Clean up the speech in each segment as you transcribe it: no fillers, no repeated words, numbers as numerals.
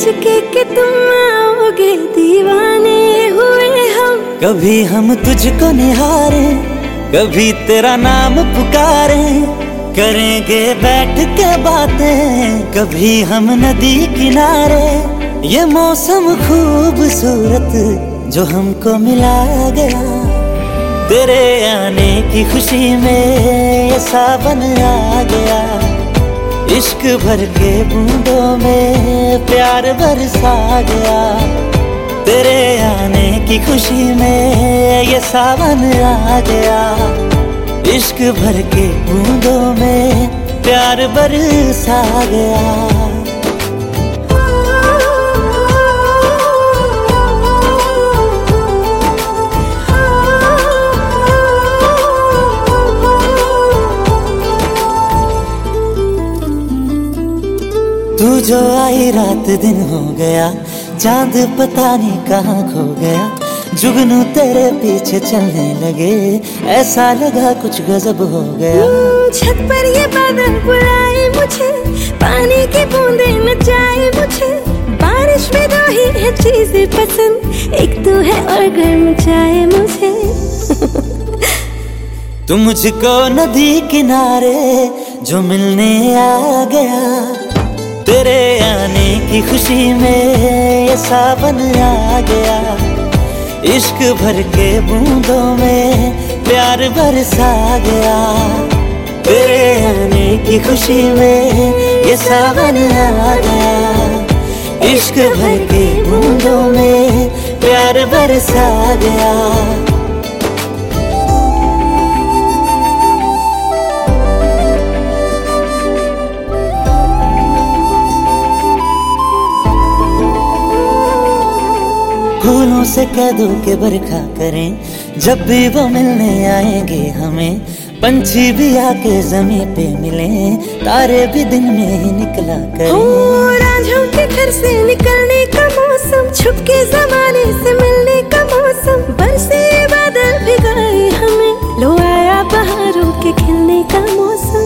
सोच के तुम आओगे, दीवाने हुए हम। कभी हम तुझको निहारे, कभी तेरा नाम पुकारे, करेंगे बैठ के बातें कभी हम नदी किनारे। ये मौसम खूबसूरत जो हमको मिला गया, तेरे आने की खुशी में ये सावन आ गया। इश्क भर के बूंदों में प्यार बरसा गया, तेरे आने की खुशी में ये सावन आ गया। इश्क भर के बूंदों में प्यार बरसा गया। तू जो आई रात दिन हो गया, चांद पता नहीं कहाँ खो गया। जुगनू तेरे पीछे चलने लगे, ऐसा लगा कुछ गजब हो गया। छत पर ये बादल बुलाए मुझे, पानी की बूंदें नचाए मुझे। बारिश में दो ही है चीजें पसंद, एक तू है और गर्म चाय मुझे। तू मुझको नदी किनारे जो मिलने आ गया, तेरे आने की खुशी में ये सावन आ गया। इश्क भर के बूंदों में प्यार बरसा गया, तेरे आने की खुशी में ये सावन आ गया। इश्क भर के बूंदों में प्यार बरसा गया। फूलों से कह दो के बरखा करें, जब भी वो मिलने आएंगे हमें। पंछी भी आके जमीन पे मिले, तारे भी दिन में ही निकला करें। रांझों के घर से निकलने का मौसम, छुपके जमाने से मिलने का मौसम। बरसे बादल भिगाए हमें, लो आया बहारों के खिलने का मौसम।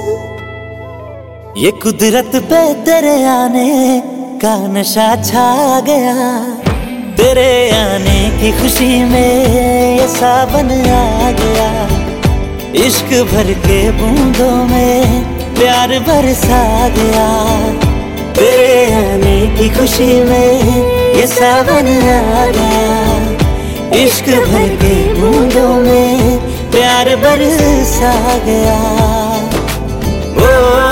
ये कुदरत पे तेरे आने का नशा छा गया, तेरे आने की खुशी में ये सावन आ गया। इश्क भर के बूंदों में प्यार बरसा गया, तेरे आने की खुशी में ये सावन आ गया। इश्क भर के बूंदों में प्यार बरसा गया। ओ